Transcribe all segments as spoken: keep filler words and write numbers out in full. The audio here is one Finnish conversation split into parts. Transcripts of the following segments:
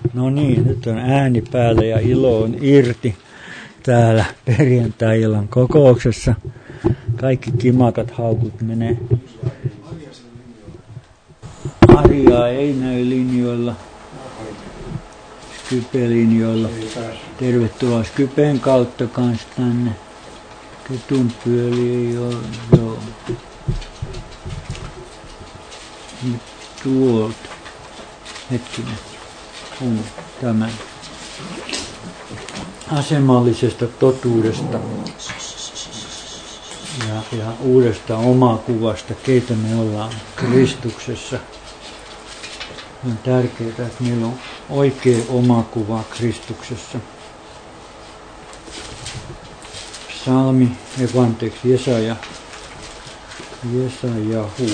No niin, nyt on ääni päällä ja ilo on irti täällä perjantai-illan kokouksessa. Kaikki kimakat haukut menee. Arjaa ei näy linjoilla, Skype-linjoilla. Tervetuloa Skypen kautta kans tänne. Ketun pyöli ei ole, joo. Nyt tuolta. Hetkinen. On tämän asemallisesta totuudesta ja, ja uudesta omakuvasta, keitä me ollaan Kristuksessa. On tärkeää, että meillä on oikea omakuva Kristuksessa. Psalmi, evanteeksi, Jesaja, Jesajahu,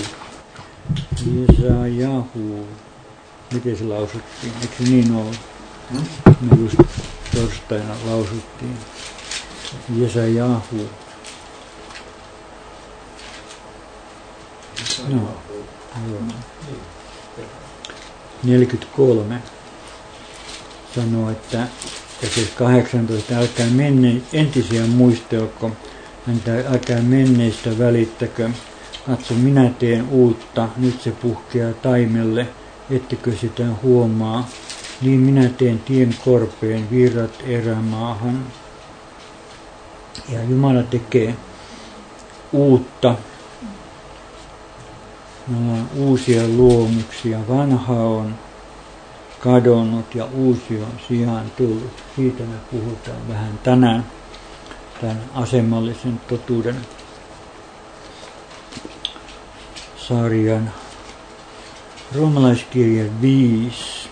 Jesajahu. Miten se lausuttiin? Eikö se niin ollut? Me just torstaina lausuttiin. Jesajahu. No, joo. neljäkymmentäkolme sanoo, että ja siis kahdeksantoista, älkää menne, entisiä muistelko, älkää menneistä välittäkö. Katso, minä teen uutta, nyt se puhkeaa taimelle. Ettekö sitä huomaa, niin minä teen tien korpeen, virrat erämaahan. Ja Jumala tekee uutta. Me ollaan uusia luomuksia. Vanha on kadonnut ja uusi on sijaan tullut. Siitä me puhutaan vähän tänään, tämän asemallisen totuuden sarjan. Roomalaiskirja viisi.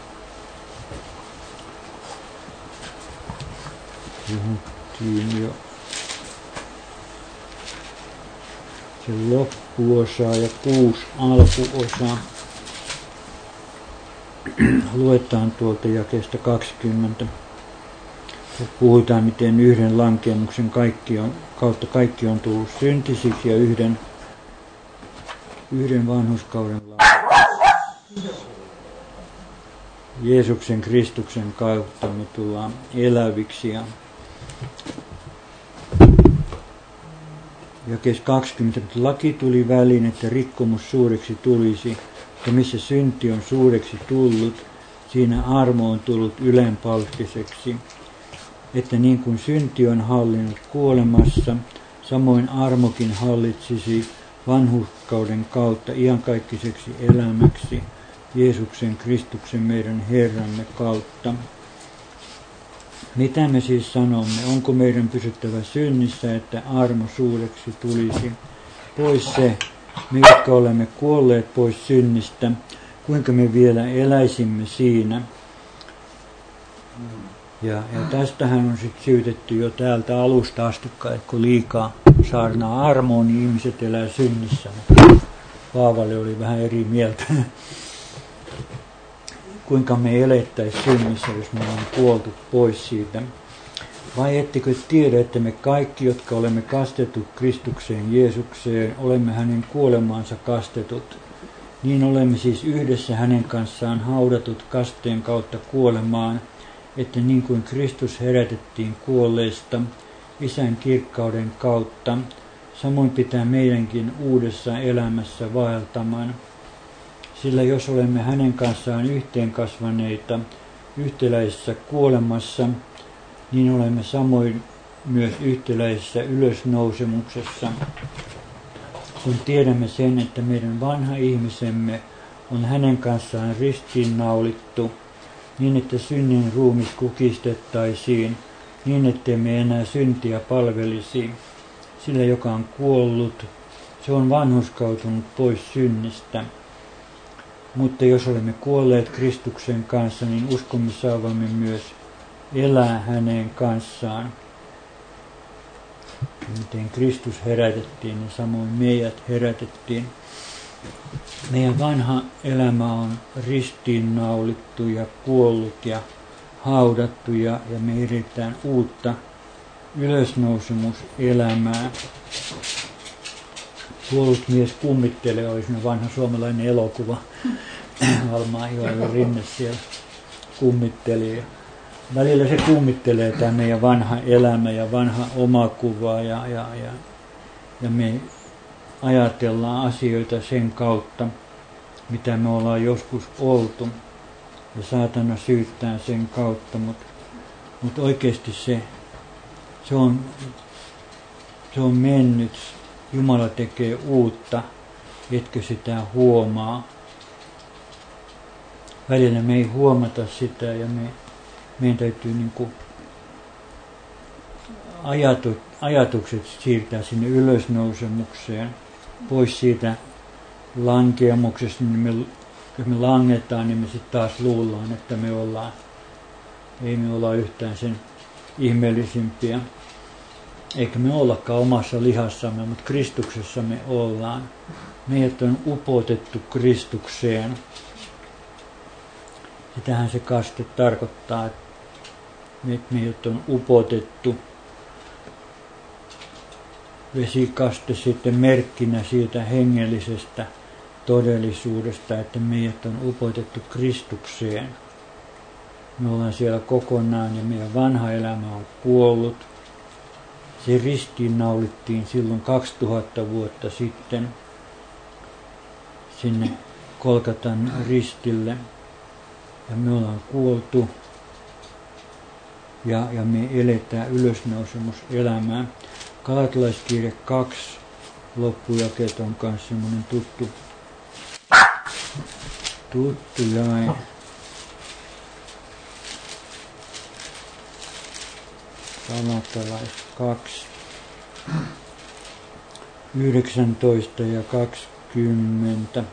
Puhuttiin jo se loppuosa ja kuusi alkuosa. Luetaan tuolta jakeesta kaksikymmentä. Puhutaan, miten yhden lankeemuksen kaikki on, kautta kaikki on tullut syntisiksi ja yhden, yhden vanhurskauden Jeesuksen Kristuksen kautta me tullaan eläviksi. Ja jakees kaksikymmentä. Laki tuli väliin, että rikkomus suureksi tulisi, ja missä synti on suureksi tullut, siinä armo on tullut ylenpalttiseksi. Että niin kuin synti on hallinnut kuolemassa, samoin armokin hallitsisi vanhurskauden kautta iankaikkiseksi elämäksi Jeesuksen Kristuksen meidän Herramme kautta. Mitä me siis sanomme? Onko meidän pysyttävä synnissä, että armo suureksi tulisi? Pois se, me jotka olemme kuolleet pois synnistä, kuinka me vielä eläisimme siinä? Ja, ja tästähän on sitten syytetty jo täältä alusta asti, että kun liikaa saarnaa armoon, niin ihmiset elää synnissä. Paavali oli vähän eri mieltä. Kuinka me elettäisiin synnissä, jos me ollaan kuoltu pois siitä. Vai ettekö tiedä, että me kaikki, jotka olemme kastetut Kristukseen Jeesukseen, olemme hänen kuolemaansa kastetut. Niin olemme siis yhdessä hänen kanssaan haudatut kasteen kautta kuolemaan, että niin kuin Kristus herätettiin kuolleista Isän kirkkauden kautta, samoin pitää meidänkin uudessa elämässä vaeltamaan. Sillä jos olemme hänen kanssaan yhteen kasvaneita yhtäläisessä kuolemassa, niin olemme samoin myös yhtäläisessä ylösnousemuksessa. Kun tiedämme sen, että meidän vanha ihmisemme on hänen kanssaan ristiinnaulittu, niin että synnin ruumis kukistettaisiin, niin ettei me enää syntiä palvelisi. Sillä joka on kuollut, se on vanhurskautunut pois synnistä. Mutta jos olemme kuolleet Kristuksen kanssa, niin uskomme saavamme myös elää hänen kanssaan. Miten Kristus herätettiin, niin samoin meidät herätettiin. Meidän vanha elämä on ristiinnaulittu ja kuollut ja haudattu ja, ja me edetään uutta ylösnousemuselämää. Kuollut mies kummittelee, oli siinä vanha suomalainen elokuva. Almaa Joel Rinne siellä. kummittelee. Välillä se kummittelee tämä meidän vanha elämä ja vanha omakuva ja, ja, ja, ja me ajatellaan asioita sen kautta, mitä me ollaan joskus oltu. Ja saatana syyttää sen kautta, mutta mut oikeasti se, se, on, se on mennyt. Jumala tekee uutta, etkö sitä huomaa. Välillä me ei huomata sitä ja me, meidän täytyy niin kuin ajatu, ajatukset siirtää sinne ylösnousemukseen, pois siitä lankeamuksesta, niin me, jos me langetaan, niin me sitten taas luullaan, että me ollaan, ei me olla yhtään sen ihmeellisimpiä, eikä me ollakaan omassa lihassamme, mutta Kristuksessa me ollaan. Meidät on upotettu Kristukseen. Sitähän se kaste tarkoittaa, että meidät on upotettu. Vesikaste sitten merkkinä siitä hengellisestä todellisuudesta, että meidät on upotettu Kristukseen. Me ollaan siellä kokonaan ja meidän vanha elämä on kuollut. Se ristiinnaulittiin silloin kaksituhatta vuotta sitten sinne Golgatan ristille. Ja me ollaan kuoltu ja, ja me eletään ylösnousemuselämää. Galatalaiskirje kaksi loppujakeet on myös semmoinen tuttu, tuttu jae. Galatalais kaksi, yhdeksäntoista ja kaksikymmentäyksi.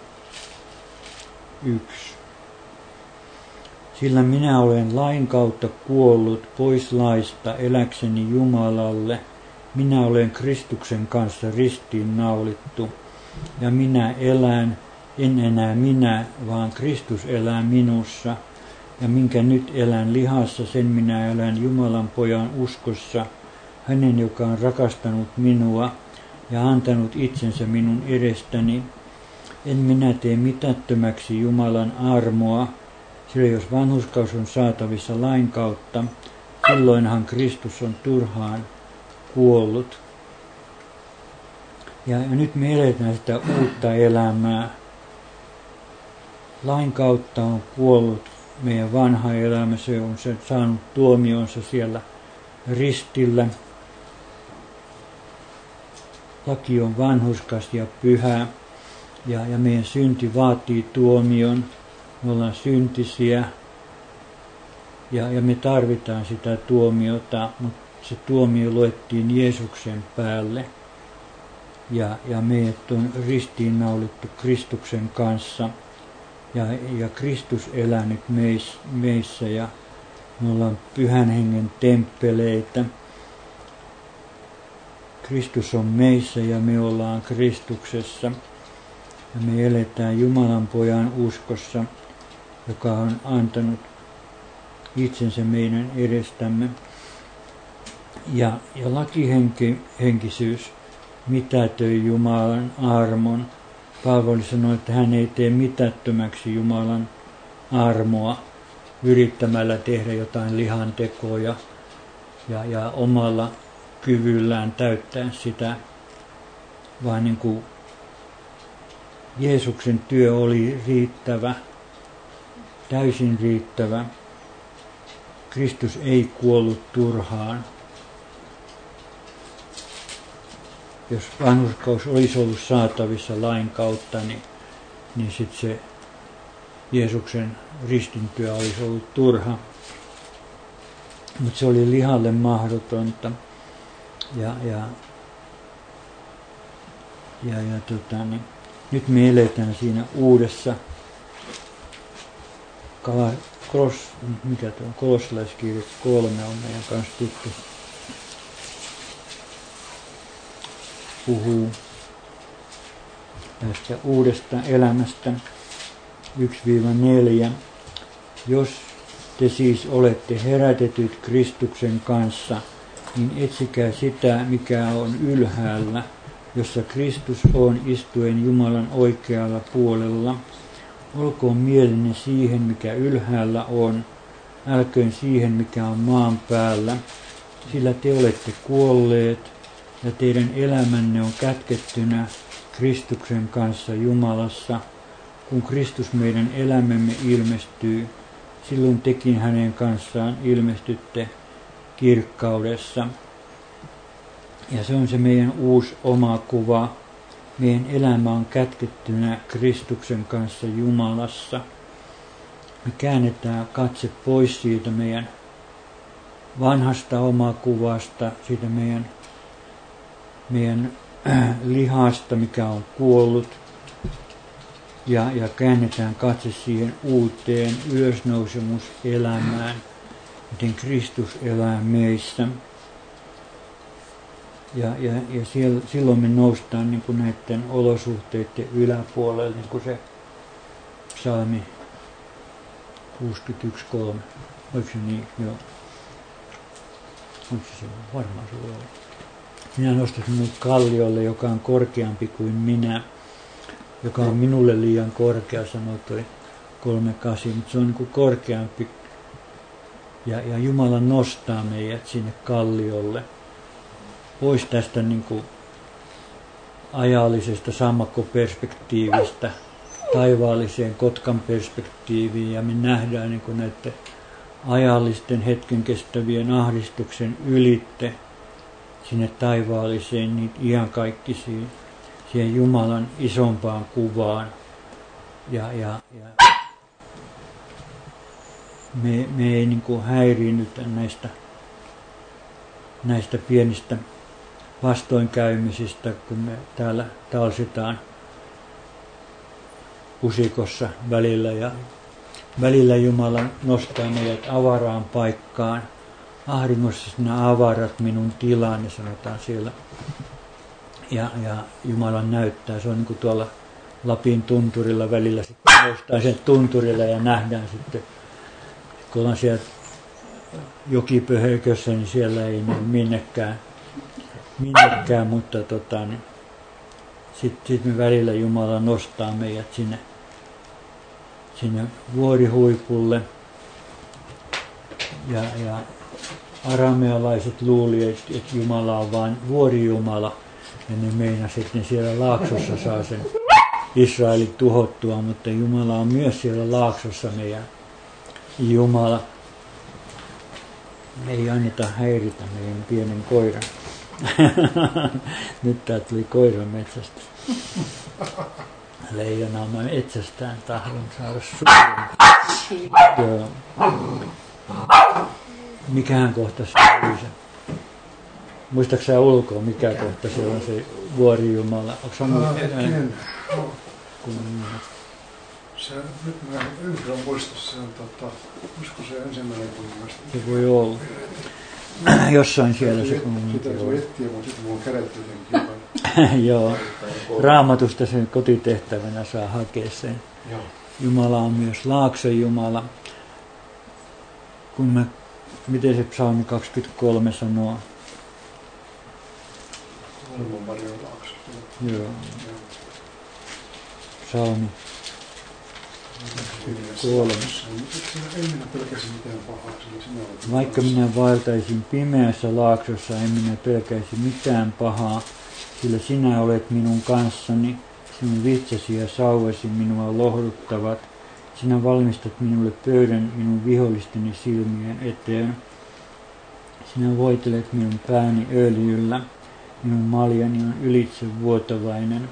Sillä minä olen lain kautta kuollut pois laista eläkseni Jumalalle. Minä olen Kristuksen kanssa ristiin naulittu. Ja minä elän, en enää minä, vaan Kristus elää minussa. Ja minkä nyt elän lihassa, sen minä elän Jumalan pojan uskossa. Hänen, joka on rakastanut minua ja antanut itsensä minun edestäni. En minä tee mitättömäksi Jumalan armoa. Sillä jos vanhurskaus on saatavissa lain kautta, silloinhan Kristus on turhaan kuollut. Ja, ja nyt me eletään sitä uutta elämää. Lain kautta on kuollut meidän vanha elämä, se on se saanut tuomionsa siellä ristillä. Laki on vanhurskas ja pyhä ja, ja meidän synti vaatii tuomion. Me ollaan syntisiä ja, ja me tarvitaan sitä tuomiota, mutta se tuomio luettiin Jeesuksen päälle. Ja, ja meidät on ristiinnaulittu Kristuksen kanssa. Ja, ja Kristus elää nyt meis, meissä ja me ollaan Pyhän Hengen temppeleitä. Kristus on meissä ja me ollaan Kristuksessa. Ja me eletään Jumalan pojan uskossa, joka on antanut itsensä meidän edestämme. Ja, ja lakihenkisyys mitätöi Jumalan armon. Paavali sanoi, että hän ei tee mitättömäksi Jumalan armoa yrittämällä tehdä jotain lihantekoja ja, ja omalla kyvyllään täyttää sitä, vaan niin kuin Jeesuksen työ oli riittävä, täysin riittävä. Kristus ei kuollut turhaan. Jos vanhurskaus olisi ollut saatavissa lain kautta, niin, niin sitten se Jeesuksen ristintyö olisi ollut turha. Mutta se oli lihalle mahdotonta. Ja, ja, ja, ja tota, niin, nyt me eletään siinä uudessa kala, kros, mikä tuo on, Kolossalaiskirje kolme on meidän kanssa tuttu. Puhuu tästä uudesta elämästä yksi neljä. Jos te siis olette herätetyt Kristuksen kanssa, niin etsikää sitä, mikä on ylhäällä, jossa Kristus on istuen Jumalan oikealla puolella. Olkoon mielenne siihen, mikä ylhäällä on, älköön siihen, mikä on maan päällä, sillä te olette kuolleet ja teidän elämänne on kätkettynä Kristuksen kanssa Jumalassa. Kun Kristus meidän elämämme ilmestyy, silloin tekin hänen kanssaan ilmestytte kirkkaudessa. Ja se on se meidän uusi oma kuva. Meidän elämä on kätkettynä Kristuksen kanssa Jumalassa. Me käännetään katse pois siitä meidän vanhasta omakuvasta, siitä meidän, meidän äh, lihasta, mikä on kuollut. Ja, ja käännetään katse siihen uuteen ylösnousemuselämään, miten Kristus elää meissä. Ja, ja, ja siellä, silloin me noustaan niin kuin näiden olosuhteiden yläpuolelle, niin kuin se psalmi kuusikymmentäyksi kolme. Oliko se niin? Joo. Oliko se se? Varmaan se voi olla. Minä nostaisin minut kalliolle, joka on korkeampi kuin minä, joka on minulle liian korkea, sanoi toi kolme kahdeksan, mutta se on niin kuin korkeampi. Ja, ja Jumala nostaa meidät sinne kalliolle. Pois tästä niin kuin ajallisesta sammakkoperspektiivistä taivaalliseen Kotkan perspektiiviin, ja me nähdään niin kuin näiden ajallisten hetken kestävien ahdistuksen ylitte sinne taivaalliseen, niin iankaikkisiin, siihen Jumalan isompaan kuvaan. Ja, ja, ja me, me ei niin kuin häiriinnytä näistä, näistä pienistä vastoinkäymisistä, kun me täällä talsitaan pusikossa välillä, ja välillä Jumala nostaa meidät avaraan paikkaan. Ahdingossa sinä avarat minun tilani, sanotaan siellä. Ja, ja Jumala näyttää, se on niin kuin tuolla Lapin tunturilla välillä, sitten noustaan sen tunturilla ja nähdään sitten, kun ollaan siellä jokipöhökössä, niin siellä ei mene minnekään, minnekään mutta tota, niin sitten sit me välillä Jumala nostaa meidät sinne, sinne vuorihuipulle. Ja, ja aramealaiset luuli, että, että Jumala on vain vuorijumala, ja ne meinasivat, että ne siellä laaksossa saa sen Israelin tuhottua, mutta Jumala on myös siellä laaksossa meidän Jumala. Me ei anneta häiritä meidän pienen koiran. Nyt tää tuli koiran metsästä. Leijonaa mä metsästään tahdon saada suuren. Joo. Mikähän kohta se oli se? Muistatko sä ulkoa, mikä kohta se on se vuorijumala? Onko sä muuten? Se, nyt mä yhdellä muista, se on tota, olisiko se ensimmäinen kuningas? Se voi olla. Jossain siellä se kuningas. Sitä se etsiä, mutta sitten mulla on kädet jotenkin. Joo. Raamatusta sen kotitehtävänä saa hakea sen. Joo. Jumala on myös laakson Jumala. Kun mä, miten se psalmi kaksikymmentäkolme sanoo? Varmaan Marion laakso. Joo. Psalmi kolme. Vaikka minä vaeltaisin pimeässä laaksossa, en minä pelkäisi mitään pahaa, sillä sinä olet minun kanssani, sinun vitsasi ja sauvasi minua lohduttavat. Sinä valmistat minulle pöydän minun vihollisteni silmien eteen. Sinä voitelet minun pääni öljyllä, minun maljani on ylitse vuotavainen.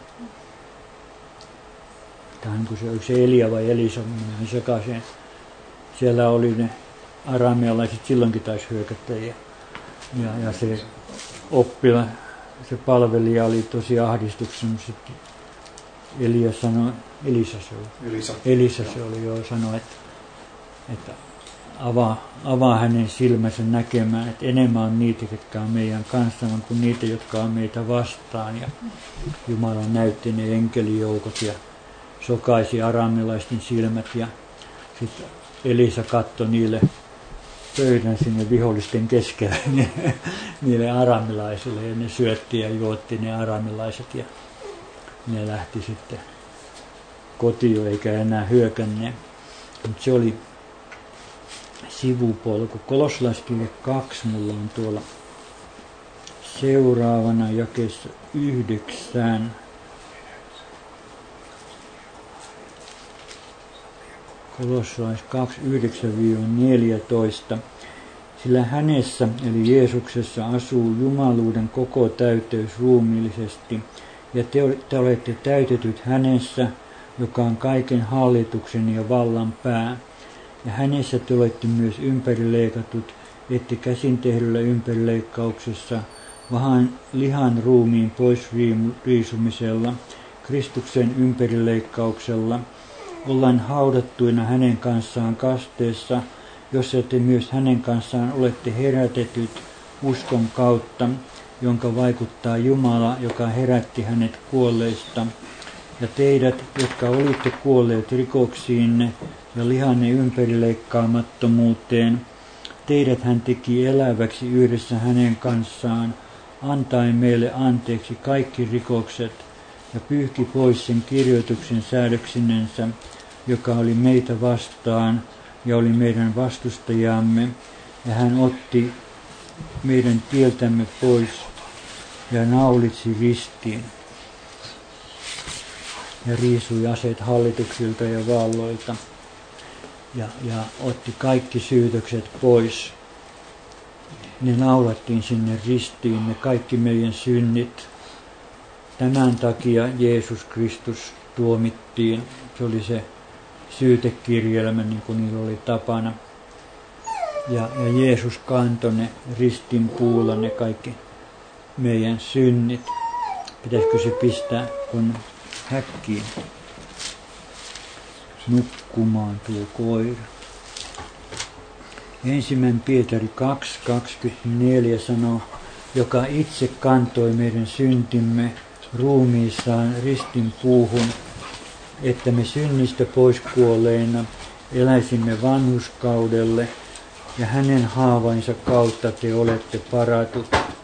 Tämä on niin kuin se, onko se Elia vai Elisa, minä sekaisin. Siellä oli ne aramealaiset, silloinkin taisi hyökätä. Ja, ja, ja se oppila, se palvelija oli tosi ahdistuksessa. Elia sanoi, Elisa se oli. Elisa. Elisa se oli, joo, sanoi, että, että avaa, avaa hänen silmänsä näkemään, että enemmän on niitä, jotka on meidän kanssamme, kuin niitä, jotka on meitä vastaan. Ja Jumala näytti ne enkelijoukot ja sokaisi araamilaisten silmät, ja sitten Elisa katsoi niille pöydän sinne vihollisten keskellä niille araamilaisille, ja ne syötti ja juotti ne araamilaiset, ja ne lähti sitten kotiin eikä enää hyökänneet. Mutta se oli, sivupolku. Kolossalaiskirje kaksi mulla on tuolla seuraavana jakeessa yhdeksän. Kolossalais kaksi, yhdeksän neljätoista. Sillä hänessä, eli Jeesuksessa, asuu jumaluuden koko täyteys ruumiillisesti, ja te, te olette täytetyt hänessä, joka on kaiken hallituksen ja vallan pää. Ja hänessä te olette myös ympärileikatut, ette käsin tehdyllä ympärileikkauksessa, vaan lihan ruumiin pois riisumisella, Kristuksen ympärileikkauksella, ollaan haudattuina hänen kanssaan kasteessa, jossa te myös hänen kanssaan olette herätetyt uskon kautta, jonka vaikuttaa Jumala, joka herätti hänet kuolleista. Ja teidät, jotka olitte kuolleet rikoksiinne ja lihanne ympärileikkaamattomuuteen, teidät hän teki eläväksi yhdessä hänen kanssaan, antaen meille anteeksi kaikki rikokset, ja pyyhki pois sen kirjoituksen säädöksinensä, joka oli meitä vastaan ja oli meidän vastustajamme, ja hän otti meidän tieltämme pois ja naulitsi ristiin ja riisui aseet hallituksilta ja valloilta ja, ja otti kaikki syytökset pois. Ne naulattiin sinne ristiin, ne kaikki meidän synnit. Tämän takia Jeesus Kristus tuomittiin. Se oli se syytekirjelmä, niin kuin niillä oli tapana. Ja, ja Jeesus kantoi ne ristin puulla ne kaikki meidän synnit. Pitäisikö se pistää kun häkkiin nukkumaan tuo koira? Ensimmäinen Pietari kaksi kaksikymmentäneljä sanoo, joka itse kantoi meidän syntimme ruumiissaan ristin puuhun, että me synnistä pois kuolleina eläisimme vanhurskaudelle, ja hänen haavainsa kautta te olette paratut.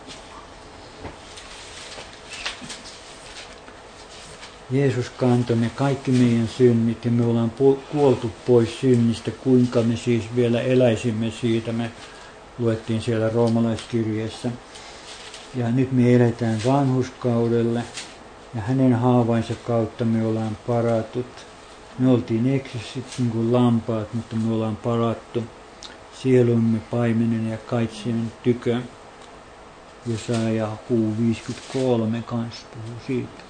Jeesus kantoi ne kaikki meidän synnit, ja me ollaan kuoltu pois synnistä. Kuinka me siis vielä eläisimme siitä, me luettiin siellä roomalaiskirjeessä. Ja nyt me eletään vanhurskaudelle, ja hänen haavainsa kautta me ollaan paratut. Me oltiin eksyssä niin kuin lampaat, mutta me ollaan parattu sielumme paimenen ja kaitsien tykö. Jesaja puu viisikymmentäkolme kanssa puhuu siitä.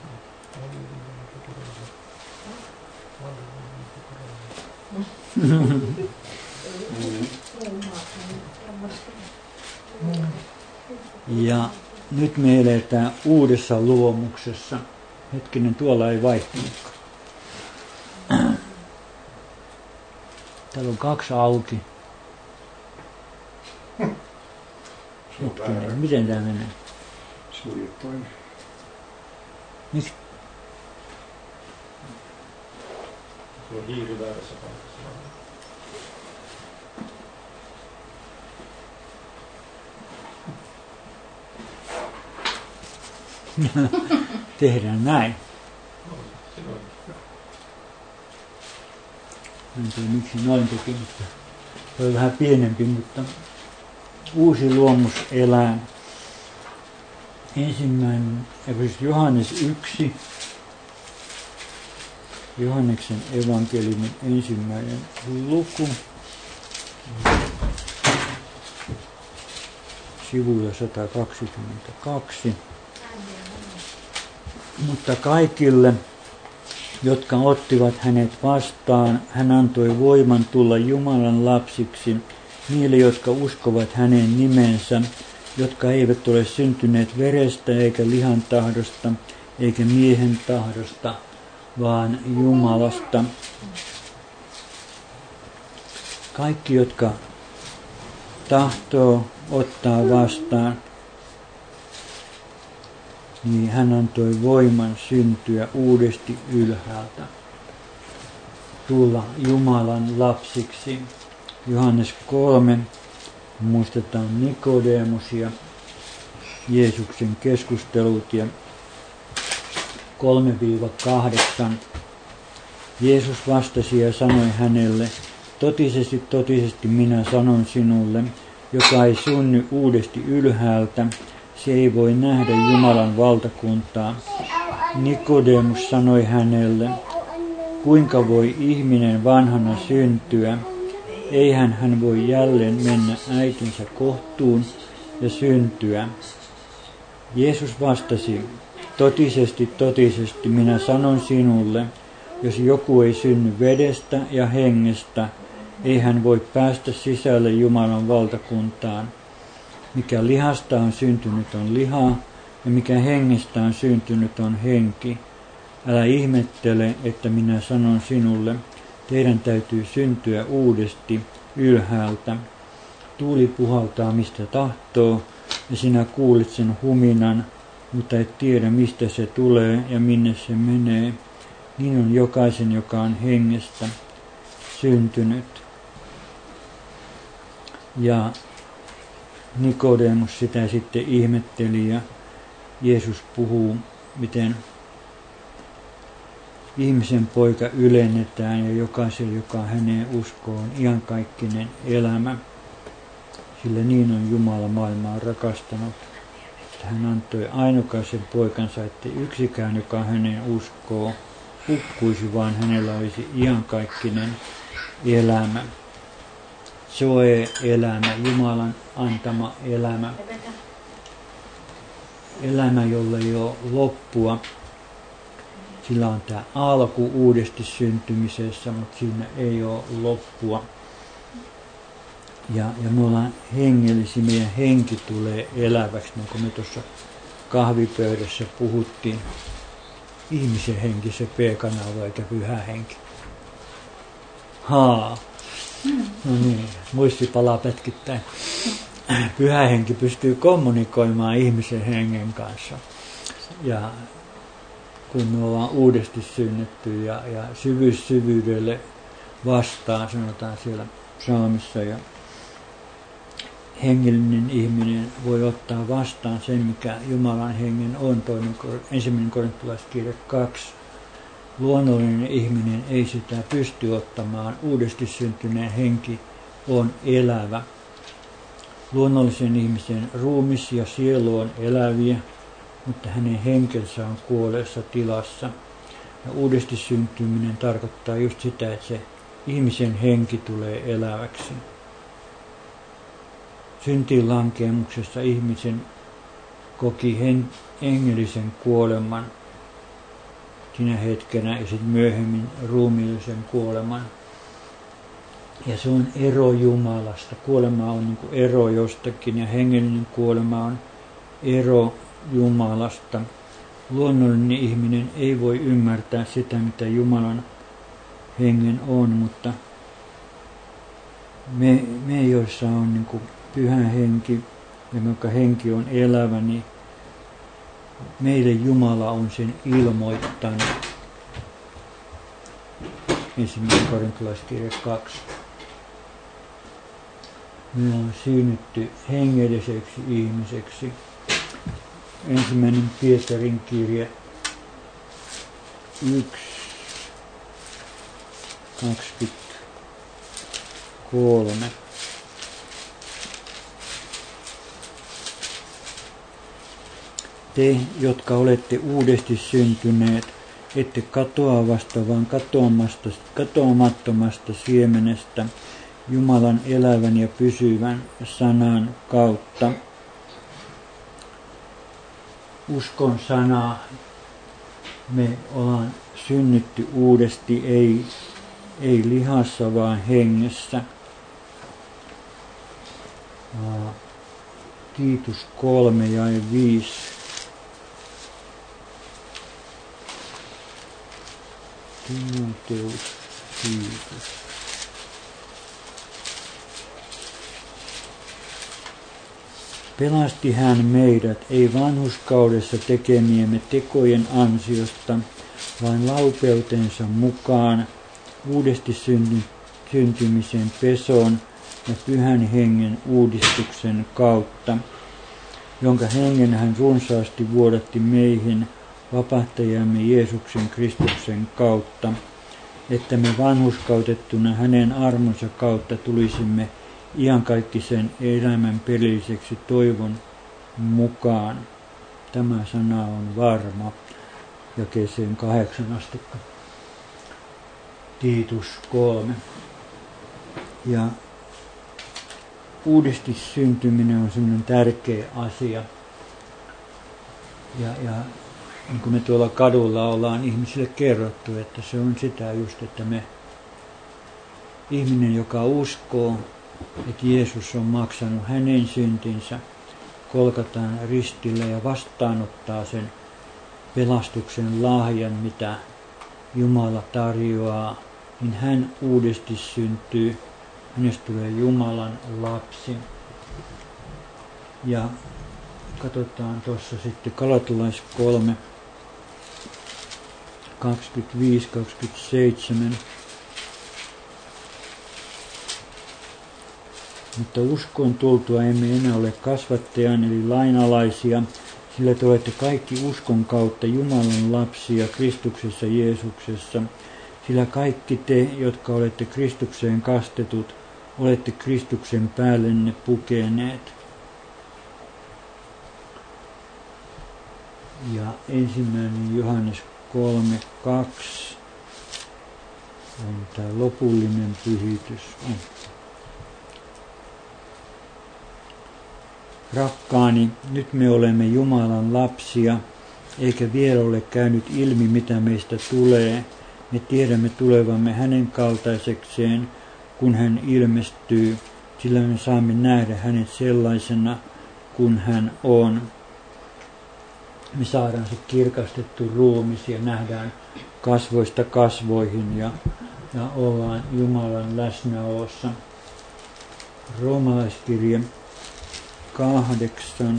Ja nyt me eletään uudessa luomuksessa. Hetkinen, tuolla ei vaihtunutkaan. Täällä on kaksi auki. Hetkinen, miten tää menee? Suljettoin. Miksi? Se on hiiri väärässä paikassa. Tehdään näin. En tiedä miksi noin teki, mutta se on vähän pienempi, mutta uusi luomus elää. Ensimmäinen, Johannes yksi, Johanneksen evankeliumin ensimmäinen luku, sivulla sata kaksikymmentäkaksi. Mutta kaikille, jotka ottivat hänet vastaan, hän antoi voiman tulla Jumalan lapsiksi, niille, jotka uskovat hänen nimensä, jotka eivät ole syntyneet verestä eikä lihan tahdosta eikä miehen tahdosta, vaan Jumalasta. Kaikki, jotka tahtoo ottaa vastaan, niin hän antoi voiman syntyä uudesti ylhäältä, tulla Jumalan lapsiksi. Johannes kolme, muistetaan Nikodemus ja Jeesuksen keskustelut, ja kolme kahdeksan. Jeesus vastasi ja sanoi hänelle, Totisesti, totisesti minä sanon sinulle, joka ei synny uudesti ylhäältä, se ei voi nähdä Jumalan valtakuntaa. Nikodemus sanoi hänelle, kuinka voi ihminen vanhana syntyä? Eihän hän voi jälleen mennä äitinsä kohtuun ja syntyä. Jeesus vastasi, totisesti, totisesti minä sanon sinulle, jos joku ei synny vedestä ja hengestä, ei hän voi päästä sisälle Jumalan valtakuntaan. Mikä lihasta on syntynyt on lihaa, ja mikä hengestä on syntynyt on henki. Älä ihmettele, että minä sanon sinulle, teidän täytyy syntyä uudesti ylhäältä. Tuuli puhaltaa mistä tahtoo, ja sinä kuulet sen huminan, mutta et tiedä mistä se tulee ja minne se menee. Niin on jokaisen, joka on hengestä syntynyt. Ja Nikodemus sitä sitten ihmetteli ja Jeesus puhuu, miten ihmisen poika ylennetään ja jokaiselle, joka häneen uskoo, on iankaikkinen elämä. Sillä niin on Jumala maailmaa rakastanut, että hän antoi ainokaisen poikansa, että yksikään, joka häneen uskoo, hukkuisi, vaan hänellä olisi iankaikkinen elämä. Zoe-elämä, Jumalan antama elämä. Elämä, jolla ei ole loppua. Sillä on tämä alku uudesti syntymisessä, mutta siinä ei ole loppua. Ja, ja me ollaan hengellisiä, meidän henki tulee eläväksi, niin kuin me tuossa kahvipöydässä puhuttiin. Ihmisen henki, se P-kanava eikä pyhä henki. Haa. No niin, muisti palaa pätkittäin. Pyhä henki pystyy kommunikoimaan ihmisen hengen kanssa. Ja kun me ollaan uudesti synnytty ja, ja syvyys syvyydelle vastaan, sanotaan siellä psalmissa, ja hengellinen ihminen voi ottaa vastaan sen, mikä Jumalan hengen on, toinen, ensimmäinen korintolaiskirja kaksi. Luonnollinen ihminen ei sitä pysty ottamaan. Uudesti syntyneen henki on elävä. Luonnollisen ihmisen ruumis ja sielu on eläviä, mutta hänen henkensä on kuolleessa tilassa. Ja uudesti syntyminen tarkoittaa just sitä, että se ihmisen henki tulee eläväksi. Syntiin lankeemuksessa ihmisen koki hengellisen kuoleman sinä hetkenä ja sitten myöhemmin ruumiillisen kuoleman. Ja se on ero Jumalasta. Kuolema on niin kuin ero jostakin ja hengellinen kuolema on ero Jumalasta. Luonnollinen ihminen ei voi ymmärtää sitä, mitä Jumalan hengen on, mutta me, me joissa on niin kuin pyhä henki, jonka henki on elävä, niin meille Jumala on sen ilmoittanut. Ensimmäinen korintolaiskirja kaksi. Me on synnytty hengelliseksi ihmiseksi. Ensimmäinen Pietarin kirja yksi kaksikymmentäkolme. Te, jotka olette uudesti syntyneet, ette katoavasta, vaan katoamattomasta siemenestä Jumalan elävän ja pysyvän sanan kautta. Uskon sanaa. Me ollaan synnytty uudesti, ei, ei lihassa, vaan hengessä. Tiitus kolme jae viisi. Timoteus, Tiitus. Pelasti hän meidät, ei vanhurskaudessa tekemiemme tekojen ansiosta, vaan laupeutensa mukaan uudesti syntymisen peson ja pyhän hengen uudistuksen kautta, jonka hengen hän runsaasti vuodatti meihin vapahtajamme Jeesuksen Kristuksen kautta, että me vanhurskautettuna hänen armonsa kautta tulisimme iankaikkisen elämän perilliseksi toivon mukaan. Tämä sana on varma. Jakeeseen kahdeksan asti. Tiitus kolme. Ja uudesti syntyminen on semmoinen tärkeä asia. Ja, ja niin kuin me tuolla kadulla ollaan ihmisille kerrottu, että se on sitä just, että me ihminen, joka uskoo, että Jeesus on maksanut hänen syntinsä, kolkataan ristillä ja vastaanottaa sen pelastuksen lahjan, mitä Jumala tarjoaa, niin hän uudesti syntyy. Hänestä tulee Jumalan lapsi. Ja katsotaan tuossa sitten Galatalais kolme, kaksikymmentäviisi kaksikymmentäseitsemän. Mutta uskon tultua emme enää ole kasvattajan eli lainalaisia, sillä te olette kaikki uskon kautta Jumalan lapsia Kristuksessa Jeesuksessa. Sillä kaikki te, jotka olette Kristukseen kastetut, olette Kristuksen päällenne pukeneet. Ja ensimmäinen Johannes kolme kaksi on tämä lopullinen pyhitys. On. Rakkaani, nyt me olemme Jumalan lapsia, eikä vielä ole käynyt ilmi, mitä meistä tulee. Me tiedämme tulevamme hänen kaltaisekseen, kun hän ilmestyy, sillä me saamme nähdä hänet sellaisena, kun hän on. Me saadaan se kirkastettu ruumis ja nähdään kasvoista kasvoihin ja, ja ollaan Jumalan läsnäolossa. Roomalaiskirje kahdeksan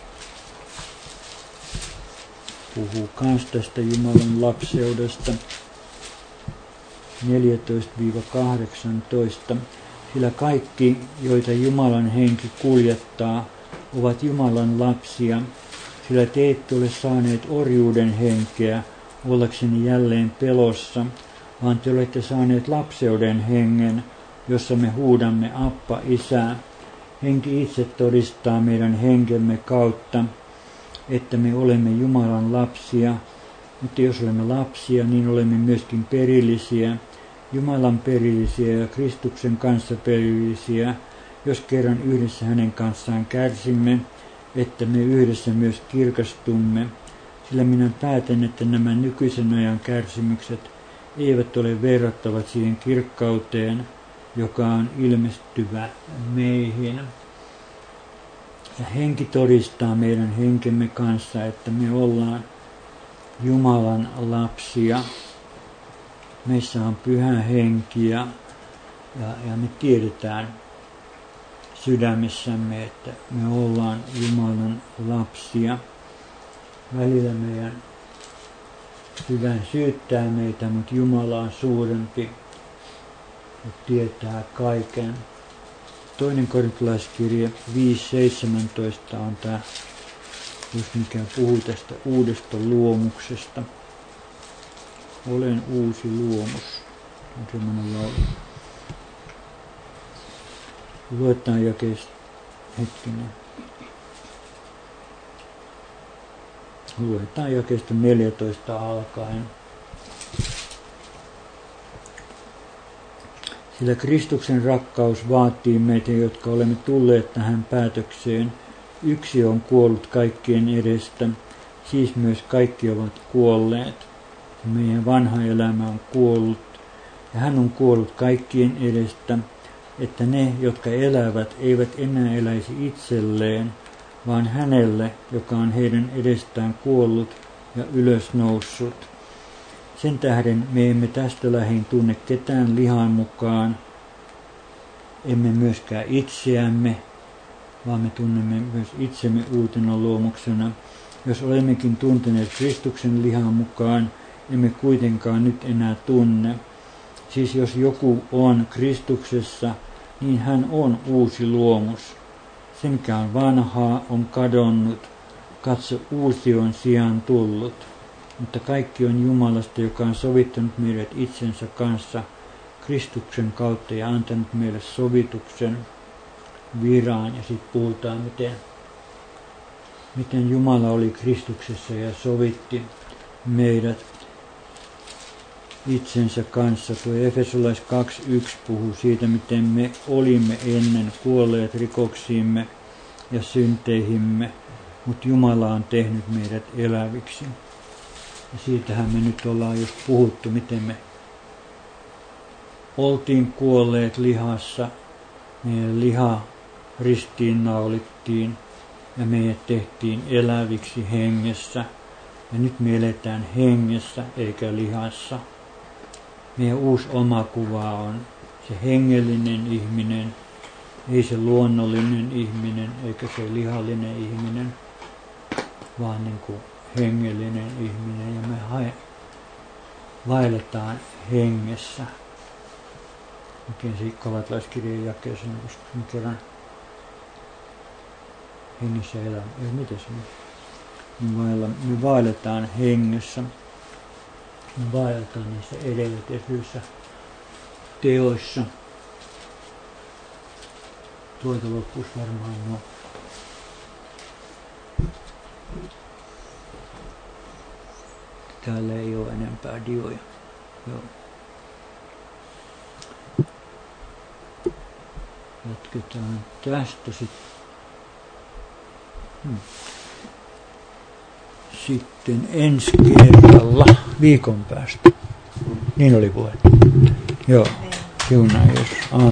puhuu kans tästä Jumalan lapseudesta. neljätoista kahdeksantoista. Sillä kaikki, joita Jumalan henki kuljettaa, ovat Jumalan lapsia, sillä te ette ole saaneet orjuuden henkeä ollakseni jälleen pelossa, vaan te olette saaneet lapseuden hengen, jossa me huudamme Appa, Isä. Henki itse todistaa meidän henkemme kautta, että me olemme Jumalan lapsia, mutta jos olemme lapsia, niin olemme myöskin perillisiä, Jumalan perillisiä ja Kristuksen kanssa perillisiä, jos kerran yhdessä hänen kanssaan kärsimme, että me yhdessä myös kirkastumme, sillä minä päätän, että nämä nykyisen ajan kärsimykset eivät ole verrattavat siihen kirkkauteen, joka on ilmestyvä meihin. Ja henki todistaa meidän henkemme kanssa, että me ollaan Jumalan lapsia. Meissä on pyhä henki ja, ja, ja me tiedetään sydämessämme, että me ollaan Jumalan lapsia. Välillä meidän sydän syyttää meitä, mutta Jumala on suurempi ja tietää kaiken. Toinen korintolaiskirje viisi seitsemäntoista on tämä, just mikä puhuu tästä uudesta luomuksesta. Olen uusi luomus. On semmoinen laulu. Luetaan jakeesta hetkinen. Luetaan jakeesta neljätoista alkaen. Sillä Kristuksen rakkaus vaatii meitä, jotka olemme tulleet tähän päätökseen. Yksi on kuollut kaikkien edestä, siis myös kaikki ovat kuolleet. Meidän vanha elämä on kuollut, ja hän on kuollut kaikkien edestä, että ne, jotka elävät, eivät enää eläisi itselleen, vaan hänelle, joka on heidän edestään kuollut ja ylösnoussut. Sen tähden me emme tästä lähin tunne ketään lihan mukaan, emme myöskään itseämme, vaan me tunnemme myös itsemme uutena luomuksena. Jos olemmekin tunteneet Kristuksen lihan mukaan, emme kuitenkaan nyt enää tunne. Siis jos joku on Kristuksessa, niin hän on uusi luomus. Se, mikä on vanhaa, on kadonnut. Katso, uusi on sijaan tullut. mutta kaikki on Jumalasta, joka on sovittanut meidät itsensä kanssa Kristuksen kautta ja antanut meille sovituksen viraan. Ja sitten puhutaan, miten, miten Jumala oli Kristuksessa ja sovitti meidät itsensä kanssa. Tuo Efesolais kaksi yksi puhuu siitä, miten me olimme ennen kuolleet rikoksiimme ja synteihimme, mutta Jumala on tehnyt meidät eläviksi. Ja siitähän me nyt ollaan just puhuttu, miten me oltiin kuolleet lihassa, meidän liha ristiinnaulittiin ja meidät tehtiin eläviksi hengessä. Ja nyt me eletään hengessä eikä lihassa. Meidän uusi omakuva on se hengellinen ihminen, ei se luonnollinen ihminen eikä se lihallinen ihminen, vaan niin kuin hengellinen ihminen. Ja me hae, vaelletaan hengessä. Miten se Galatalaiskirjan jakeessa, koska me kerran hengissä elämme. Ei, miten se on? Me vaelletaan hengessä. Me vaelletaan niissä edellytetyissä teoissa. Tuolta loppuisi varmaan no. Täällä ei ole enempää dioja. Joo. Jatketaan tästä sitten. Hmm. Sitten ensi kerralla viikon päästä. Niin oli puhe. Joo, siunaa Jeesus.